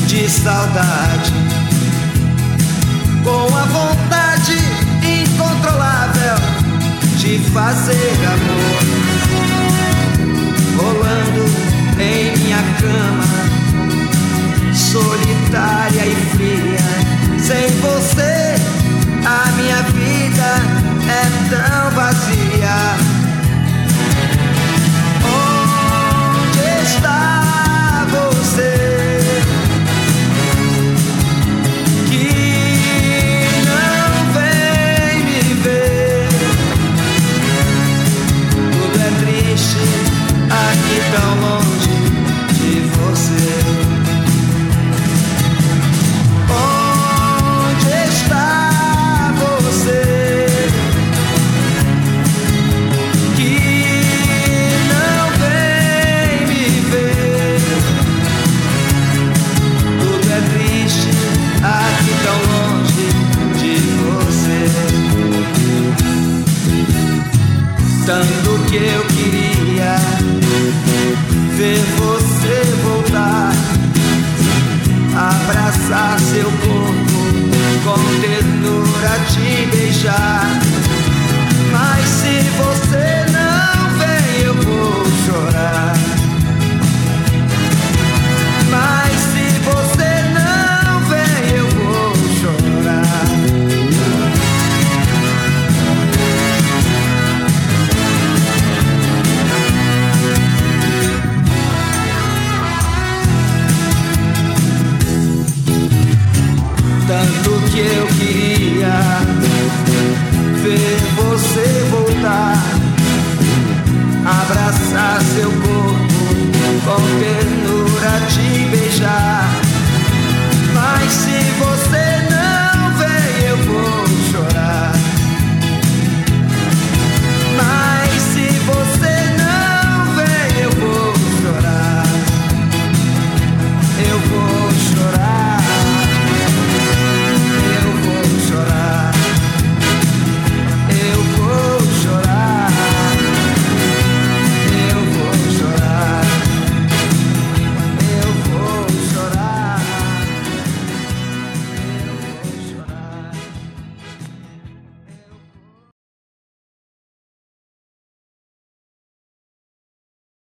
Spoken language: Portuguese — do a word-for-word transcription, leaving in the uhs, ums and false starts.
de saudade, com a vontade incontrolável de fazer amor, rolando em minha cama, solitária e fria. Sem você a minha vida é tão vazia. Onde está você que não vem me ver? Tudo é triste aqui tão longe de você. Onde está você que não vem me ver? Tudo é triste aqui tão longe de você. Tanto que eu queria ver você voltar, abraçar seu corpo, com ternura te beijar. Mas se você não vem, eu vou chorar. Mas se você não vem, eu vou chorar. Tanto que eu queria ver você voltar, abraçar seu corpo, com ternura te beijar.